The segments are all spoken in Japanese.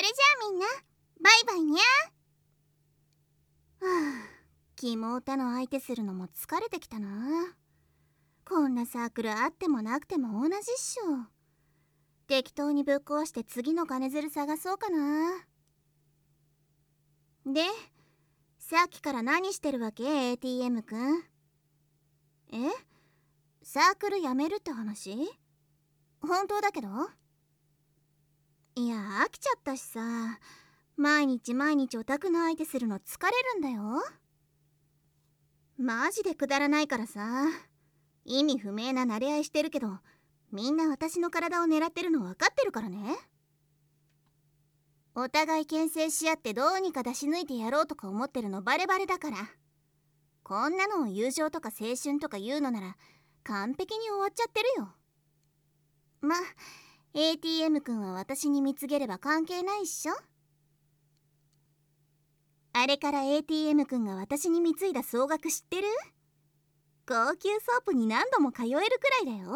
れじゃあみんなバイバイにゃ。はあ、キモータの相手するのも疲れてきたな。こんなサークルあってもなくても同じっしょ。適当にぶっ壊して次の金づる探そうかな。で、さっきから何してるわけ ATM くん。サークル辞めるって話？本当だけど。いや、飽きちゃったしさ、毎日毎日オタクの相手するの疲れるんだよ。マジでくだらないからさ。意味不明な馴れ合いしてるけど、みんな私の体を狙ってるの分かってるからね。お互い牽制し合ってどうにか出し抜いてやろうとか思ってるのバレバレだから。こんなのを友情とか青春とか言うのなら完璧に終わっちゃってるよ。ま、ATM 君は私に貢げれば関係ないっしょ。あれから ATM 君が私に貢いだ総額知ってる？高級ソープに何度も通えるくらいだよ。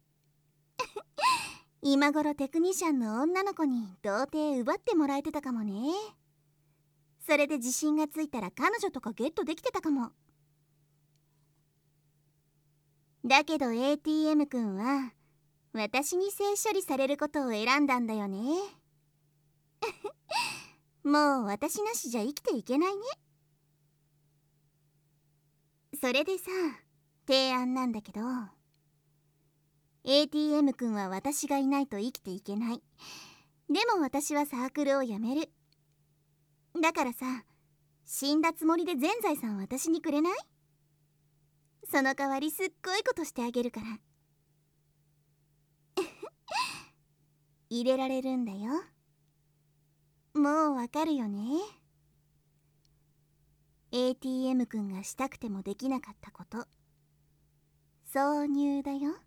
今頃テクニシャンの女の子に童貞奪ってもらえてたかもね。それで自信がついたら彼女とかゲットできてたかも。だけど ATM 君は私に性処理されることを選んだんだよね。もう私なしじゃ生きていけないね。それでさ、提案なんだけど、 ATM 君は私がいないと生きていけない。でも私はサークルを辞める。だからさ、死んだつもりで全財産私にくれない？その代わりすっごいことしてあげるから。入れられるんだよ。もうわかるよね。 ATM 君がしたくてもできなかったこと、挿入だよ。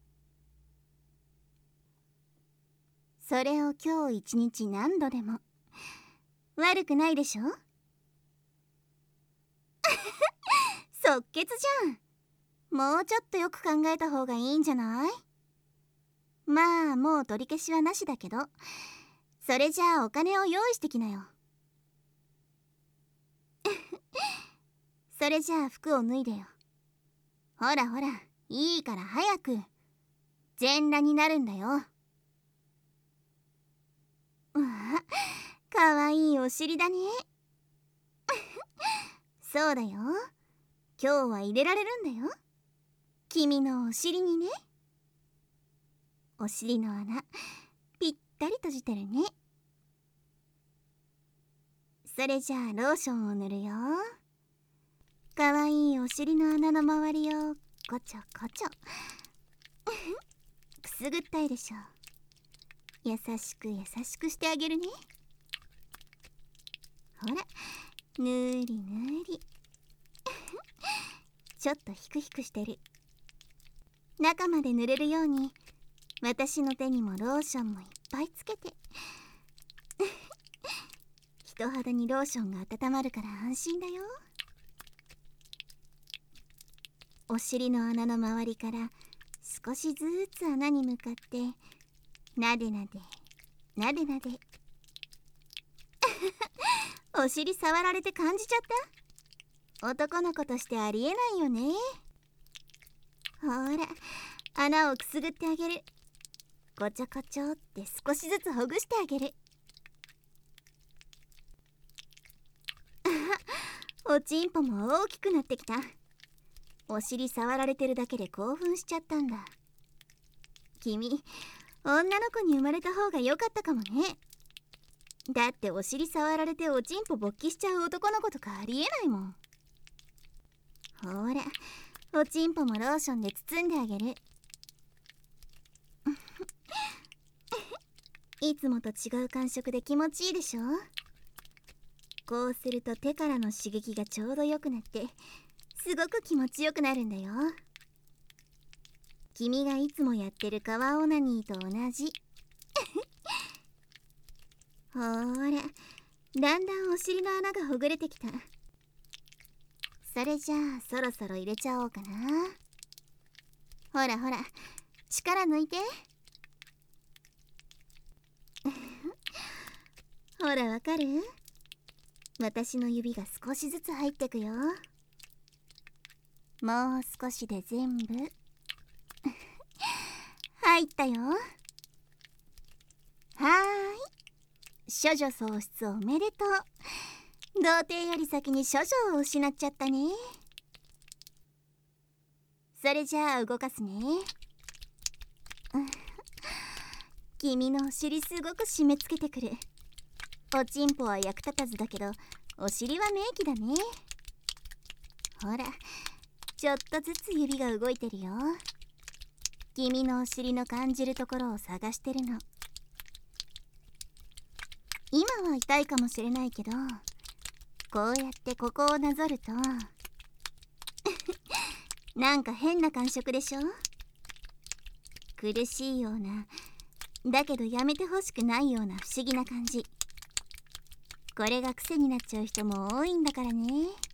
それを今日一日何度でも。悪くないでしょ？即決じゃん。もうちょっとよく考えた方がいいんじゃない？まあもう取り消しはなしだけど、それじゃあお金を用意してきなよ。それじゃあ服を脱いでよ。ほらほら、いいから早く。全裸になるんだよ。うわ、かわいいお尻だね。そうだよ。今日は入れられるんだよ。君のお尻にね。お尻の穴ぴったり閉じてるね。それじゃあローションを塗るよ。かわいいお尻の穴の周りをこちょこちょ。くすぐったいでしょ。優しく優しくしてあげるね。ほら、ぬりぬり。ちょっとヒクヒクしてる。中まで塗れるように私の手にもローションもいっぱいつけて。人肌にローションが温まるから安心だよ。お尻の穴の周りから少しずつ穴に向かってなでなでなでなで。お尻触られて感じちゃった？男の子としてありえないよね。ほら、穴をくすぐってあげる。こちょこちょって少しずつほぐしてあげる。おちんぽも大きくなってきた。お尻触られてるだけで興奮しちゃったんだ。君、女の子に生まれた方が良かったかもね。だってお尻触られておちんぽ勃起しちゃう男の子とかありえないもん。ほら、おちんぽもローションで包んであげる。いつもと違う感触で気持ちいいでしょ？こうすると手からの刺激がちょうど良くなってすごく気持ちよくなるんだよ。君がいつもやってる川オナニーと同じ。ほら、だんだんお尻の穴がほぐれてきた。それじゃあそろそろ入れちゃおうかな。ほらほら、力抜いて。ほほらわかる？私の指が少しずつ入ってくよ。もう少しで全部入ったよ。はーい、処女喪失おめでとう。童貞より先に処女を失っちゃったね。それじゃあ動かすね。君のお尻すごく締め付けてくる。おちんぽは役立たずだけど、お尻は名器だね。ほら、ちょっとずつ指が動いてるよ。君のお尻の感じるところを探してるの。今は痛いかもしれないけど、こうやってここをなぞるとなんか変な感触でしょ？苦しいような、だけどやめてほしくないような不思議な感じ。これが癖になっちゃう人も多いんだからね。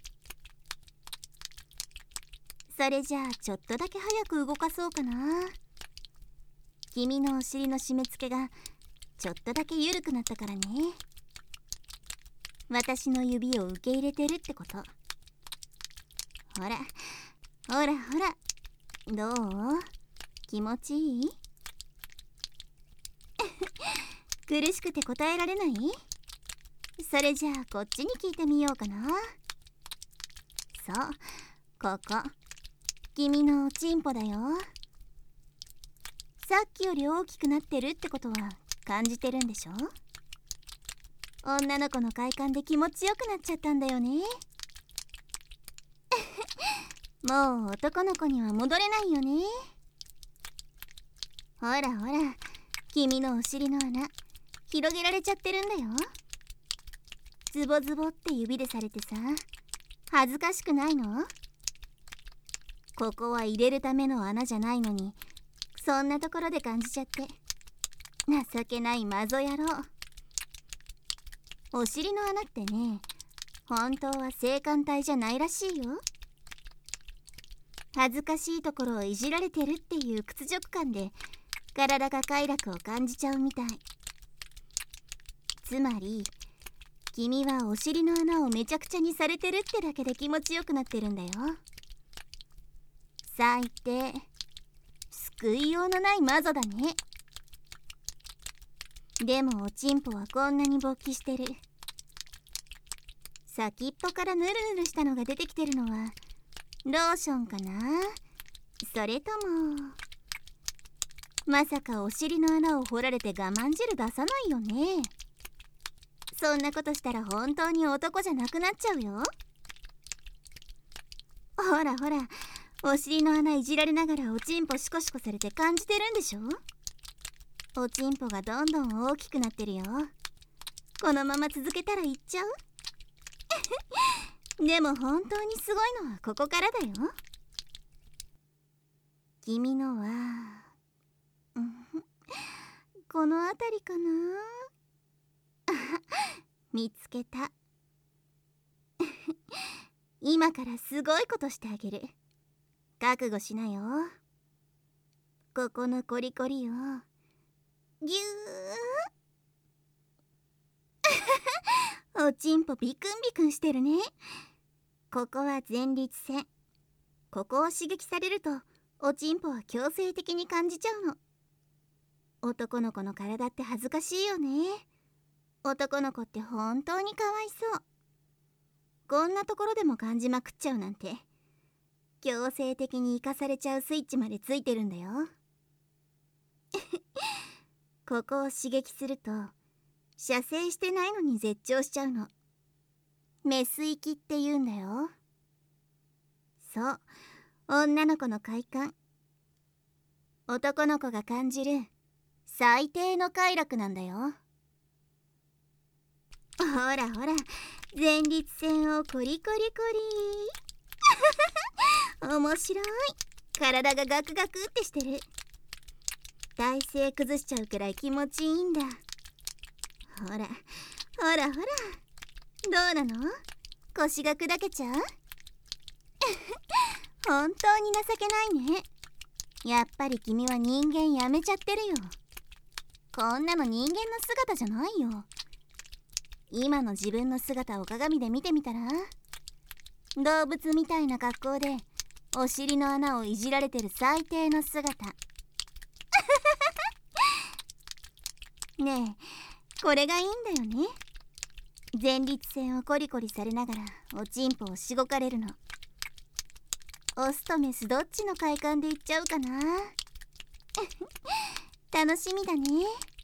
それじゃあちょっとだけ早く動かそうかな。君のお尻の締め付けがちょっとだけ緩くなったからね。私の指を受け入れてるってこと。ほらほらほら、どう？気持ちいい？苦しくて答えられない？それじゃあこっちに聞いてみようかな。そう、ここ君のおちんぽだよ。さっきより大きくなってるってことは感じてるんでしょ？女の子の快感で気持ちよくなっちゃったんだよね。もう男の子には戻れないよね。ほらほら、君のお尻の穴広げられちゃってるんだよ。ズボズボって指でされてさ、恥ずかしくないの？ここは入れるための穴じゃないのに、そんなところで感じちゃって、情けないマゾ野郎。お尻の穴ってね、本当は性感帯じゃないらしいよ。恥ずかしいところをいじられてるっていう屈辱感で体が快楽を感じちゃうみたい。つまり君はお尻の穴をめちゃくちゃにされてるってだけで気持ちよくなってるんだよ。最低、救いようのないマゾだね。でもおちんぽはこんなに勃起してる。先っぽからヌルヌルしたのが出てきてるのはローションかな？それともまさかお尻の穴を掘られて我慢汁出さないよね。そんなことしたら本当に男じゃなくなっちゃうよ。ほらほら、お尻の穴いじられながらおちんぽシコシコされて感じてるんでしょ？おちんぽがどんどん大きくなってるよ。このまま続けたらいっちゃう？でも本当にすごいのはここからだよ。君のは、この辺りかな。見つけた。今からすごいことしてあげる。覚悟しなよ。ここのコリコリをぎゅーおちんぽビクンビクンしてるね。ここは前立腺。ここを刺激されるとおちんぽは強制的に感じちゃうの。男の子の体って恥ずかしいよね。男の子って本当にかわいそう。こんなところでも感じまくっちゃうなんて。強制的に生かされちゃうスイッチまでついてるんだよ。ここを刺激すると射精してないのに絶頂しちゃうの。メス域って言うんだよ。そう、女の子の快感。男の子が感じる最低の快楽なんだよ。ほらほら、前立腺をコリコリコリ。面白い。体がガクガクってしてる。体勢崩しちゃうくらい気持ちいいんだ。ほらほらほら、どうなの？腰が砕けちゃう？本当に情けないね。やっぱり君は人間やめちゃってるよ。こんなの人間の姿じゃないよ。 今の自分の姿を鏡で見てみたら、動物みたいな格好でお尻の穴をいじられてる最低の姿。ねえ、これがいいんだよね。前立腺をコリコリされながらおちんぽをしごかれるの。オスとメスどっちの快感でいっちゃうかな。楽しみだね。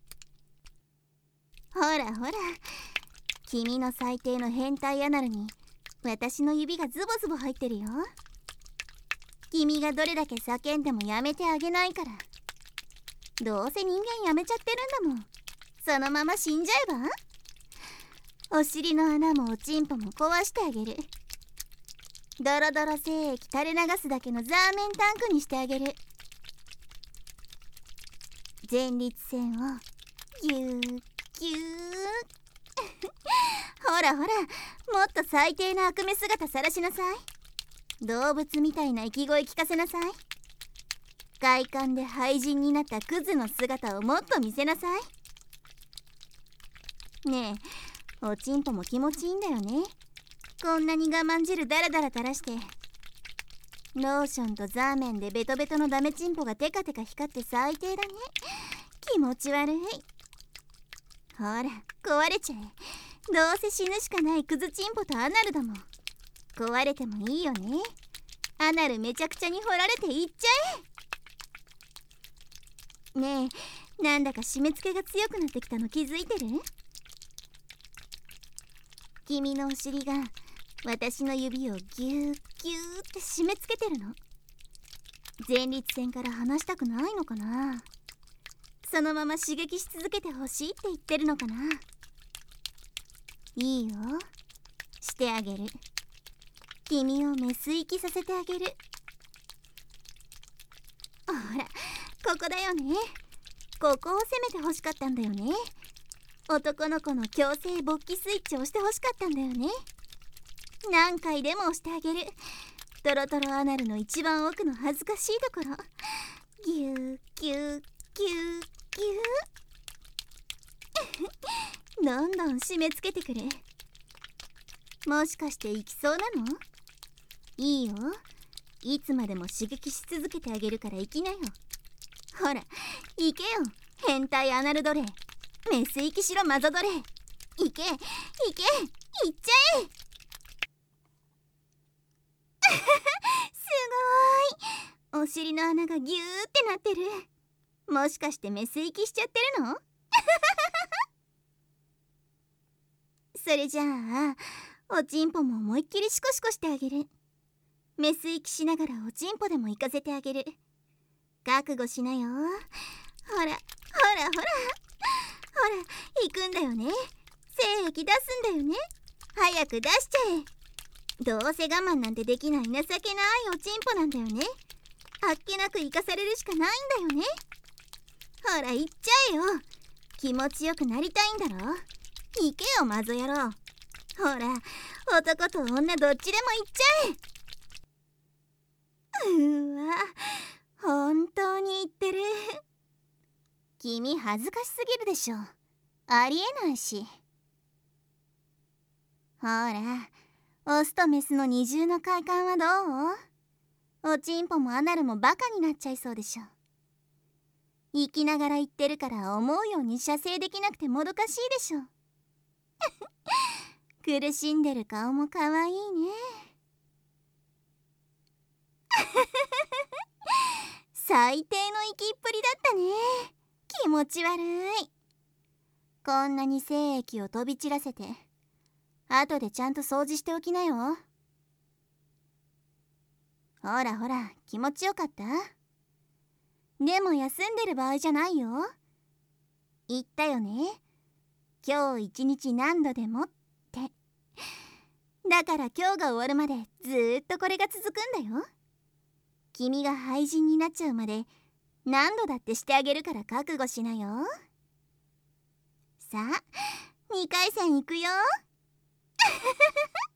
ほらほら、君の最低の変態アナルに私の指がズボズボ入ってるよ。君がどれだけ叫んでもやめてあげないから。どうせ人間やめちゃってるんだもん。そのまま死んじゃえば。お尻の穴もおちんぽも壊してあげる。ドロドロ精液垂れ流すだけのザーメンタンクにしてあげる。前立腺をギューギューほらほら、もっと最低な悪夢姿さらしなさい。動物みたいな生き声聞かせなさい。快感で廃人になったクズの姿をもっと見せなさい。ねえ、おちんぽも気持ちいいんだよね。こんなに我慢汁ダラダラ垂らして、ローションとザーメンでベトベトのダメチンポがテカテカ光って最低だね。気持ち悪い。ほら壊れちゃえ。どうせ死ぬしかないクズチンポとアナルだもん。壊れてもいいよね。アナルめちゃくちゃに掘られていっちゃえ。ねえ、なんだか締め付けが強くなってきたの気づいてる？君のお尻が私の指をギューギューって締め付けてるの。前立腺から離したくないのかな。そのまま刺激し続けてほしいって言ってるのかな。いいよ、してあげる。君をメス息させてあげる。ほら、ここだよね。ここを攻めてほしかったんだよね。男の子の強制勃起スイッチを押してほしかったんだよね。何回でも押してあげる。トロトロアナルの一番奥の恥ずかしいところ。ギューギューギューギューどんどん締め付けてくれ。もしかして行きそうなの？いいよ、いつまでも刺激し続けてあげるから行きなよ。ほら行けよ、変態アナル奴隷。メス行きしろマゾ奴隷。行け行け、行っちゃえ。すごーい、お尻の穴がギューってなってる。もしかしてメス行きしちゃってるの？それじゃあおちんぽも思いっきりシコシコしてあげる。メス息しながらおちんぽでも行かせてあげる。覚悟しなよ。ほらほらほらほら行くんだよね。精液出すんだよね。早く出しちゃえ。どうせ我慢なんてできない情けないおちんぽなんだよね。あっけなく生かされるしかないんだよね。ほら行っちゃえよ。気持ちよくなりたいんだろ。行けよマゾ野郎。ほら男と女どっちでも行っちゃえ。わ、本当に言ってる。君恥ずかしすぎるでしょ。ありえないし。ほら、オスとメスの二重の快感はどう？おちんぽもアナルもバカになっちゃいそうでしょ。生きながら言ってるから思うように射精できなくてもどかしいでしょ。苦しんでる顔もかわいいね。最低の生きっぷりだったね。気持ち悪い。こんなに精液を飛び散らせて後でちゃんと掃除しておきなよ。ほらほら、気持ちよかった？でも休んでる場合じゃないよ。言ったよね、今日一日何度でもって。だから今日が終わるまでずーっとこれが続くんだよ。君が廃人になっちゃうまで何度だってしてあげるから覚悟しなよ。さあ2回戦いくよ。